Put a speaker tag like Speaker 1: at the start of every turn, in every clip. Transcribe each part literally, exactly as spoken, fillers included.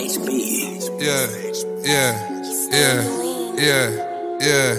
Speaker 1: Yeah, yeah, yeah, yeah, yeah.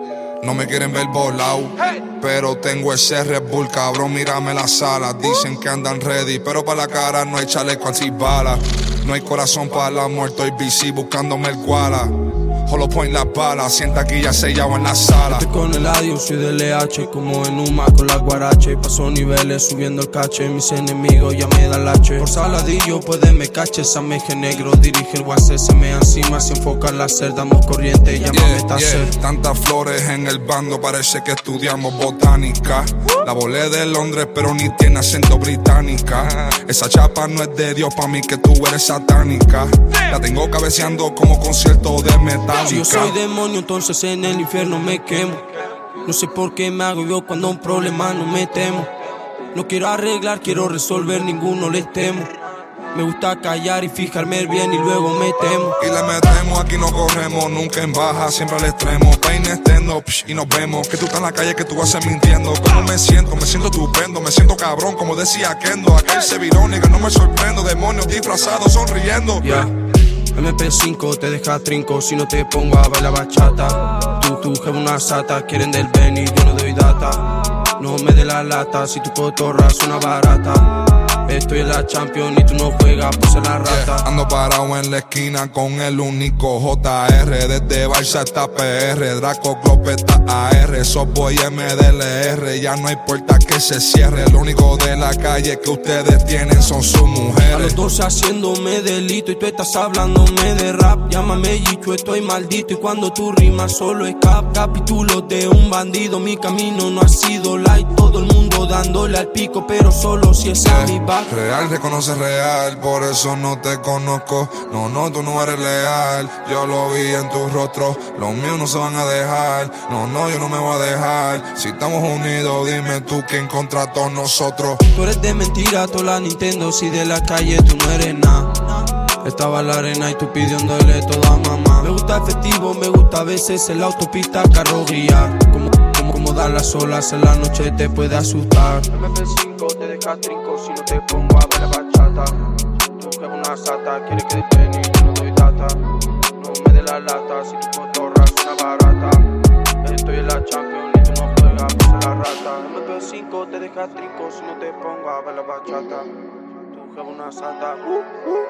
Speaker 1: No me quieren ver volado, pero tengo ese Red Bull, cabrón, mírame la sala. Dicen que andan ready, pero para la cara no hay chaleco antibala. No hay corazón para la muerte, estoy busy buscándome el guala. Hollow Point las balas, sienta aquí ya sellado en la sala.
Speaker 2: Estoy con el adiós, soy del L H, como en Uma con la guarache. Paso niveles subiendo el cache, mis enemigos ya me dan lache. Por saladillo puede me cache, sameje negro, dirige el guase, se me encima, se enfoca en la cer, damos corriente, llámame
Speaker 1: yeah,
Speaker 2: taser.
Speaker 1: Yeah. Tantas flores en el bando, parece que estudiamos botánica. La volé de Londres, pero ni tiene acento británica. Esa chapa no es de Dios, pa' mí que tú eres satánica. La tengo cabeceando como concierto de metal.
Speaker 2: Si yo soy demonio, entonces en el infierno me quemo. No sé por qué me hago yo cuando a un problema no me temo. No quiero arreglar, quiero resolver, ninguno le temo. Me gusta callar y fijarme bien y luego me temo.
Speaker 1: Y le metemos, aquí no corremos, nunca en baja, siempre al extremo. Peine extendo, psh, y nos vemos. Que tú estás en la calle, que tú vas a ser mintiendo. ¿Cómo me siento? Me siento estupendo, me siento cabrón, como decía Kendo. Aquel se viró, nigga, no me sorprendo. Demonios disfrazados, sonriendo.
Speaker 2: Yeah. M P cinco te deja trinco si no te pongo a bailar bachata. Tú, tú, jefe una sata, quieren del Benny, yo no doy data. No me dé la lata, si tu cotorra suena barata. Estoy en la Champions y tú no juegas por ser la rata.
Speaker 1: Yeah. Ando parado en la esquina con el único J R. Desde Barça hasta P R, Draco Clopeta A R. Softboy M D L R, ya no hay puerta que se cierre. Lo único de la calle que ustedes tienen son sus mujeres.
Speaker 2: A los dos haciéndome delito y tú estás hablándome de rap. Llámame Yicho, estoy maldito y cuando tú rimas solo es cap. Capítulo de un bandido, mi camino no ha sido light. Todo el mundo dándole al pico, pero solo si es a mi back.
Speaker 1: Real reconoce real, por eso no te conozco. No, no, tú no eres leal. Yo lo vi en tu rostro, los míos no se van a dejar. No, no, yo no me voy a dejar. Si estamos unidos, dime tú quién contra todos nosotros.
Speaker 2: Tú eres de mentira, toda la Nintendo, si de la calle tú no eres nada. Estaba en la arena y tú pidiéndole todo a mamá. Me gusta efectivo, me gusta a veces en la autopista carro guiar. Como, como, como dar las olas en la noche te puede asustar. M P cinco te deja trinco si no te pongo a bailar bachata. Tú que es una sata, quiere que te y yo no doy data. No me dé la lata, si tu cotorra suena barata. Estoy en la Champions y tú no juegas por ser la rata. M P cinco te deja trinco si no te pongo a bailar bachata. Tú que es una sata. Uh, uh.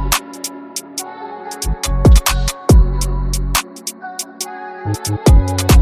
Speaker 3: We'll be right back.